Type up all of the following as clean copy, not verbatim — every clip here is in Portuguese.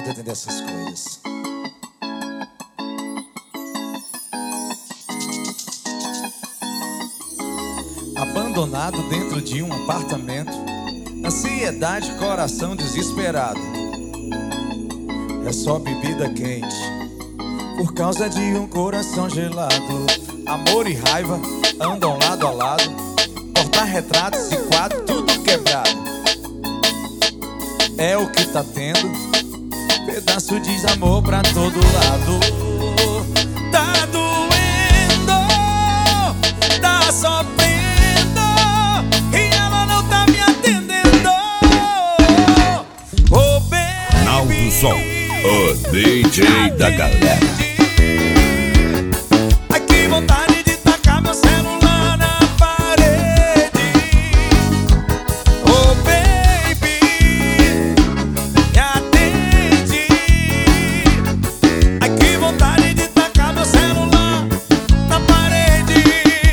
vida tem dessas coisas. Abandonado dentro de um apartamento, ansiedade, coração desesperado. É só bebida quente por causa de um coração gelado. Amor e raiva andam lado a lado, porta-retratos e quadro, tudo quebrado. É o que tá tendo, pedaço de desamor pra todo lado. Tá doendo, tá sofrendo, e ela não tá me atendendo. Oh baby, Naldo Som, o DJ da galera. ai que vontade de tacar meu celular na parede. Oh baby, me atende. Ai que vontade de tacar meu celular na parede.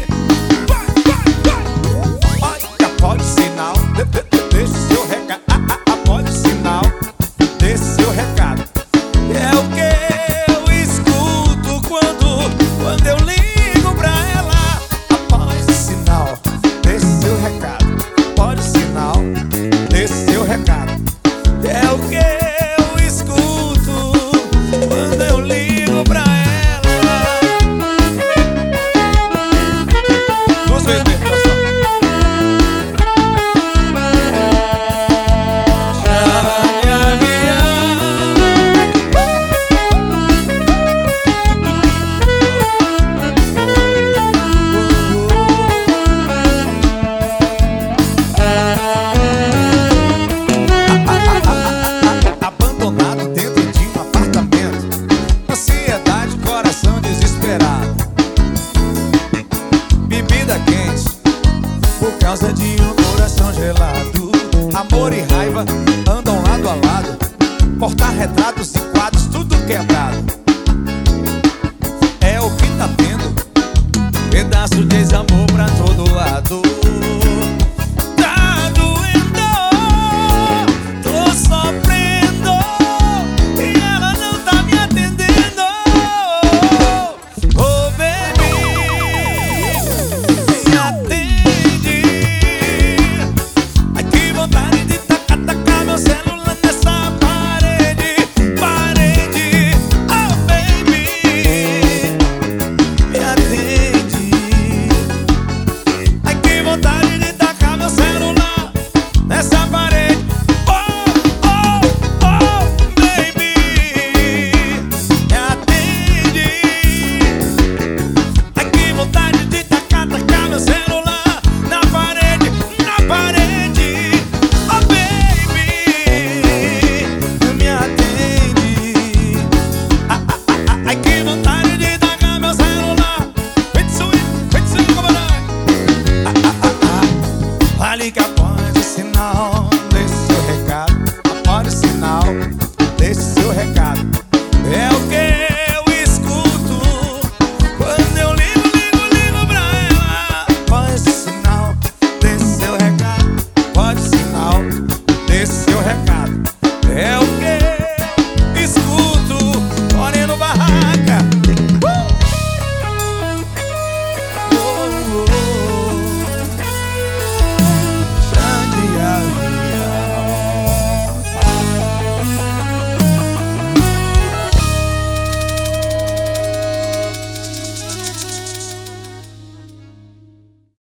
Olha, pode sinal, deixa o seu recado. Pode sinal, deixa o seu recado. É o que eu escuto quando eu ligo pra ela. Após o sinal, deixa seu recado. Pode sinal, deixa seu recado. É o que eu escuto quando eu ligo pra ela. Duas vezes mesmo, pessoal. Abandonado dentro de um apartamento, ansiedade, coração desesperado. Bebida quente por causa de um coração gelado. Amor e raiva andam lado a lado, porta-retratos e quadros, tudo quebrado. É o que tá tendo, pedaço de desamor pra todo lado. Tá doendo, tô sofrendo, e ela não tá me atendendo. Oh baby, me atende. Ai que vontade de tacar meu celular nessa parede. Oh baby, me atende. Ai que vontade de tacar meu celular nessa parede. Oh baby, me atende. Ai que vontade de tacar meu celular na parede. Oh baby, me atende. Ai que vontade de tacar meu celular. Vem sui, comandante. Fale que após o sinal.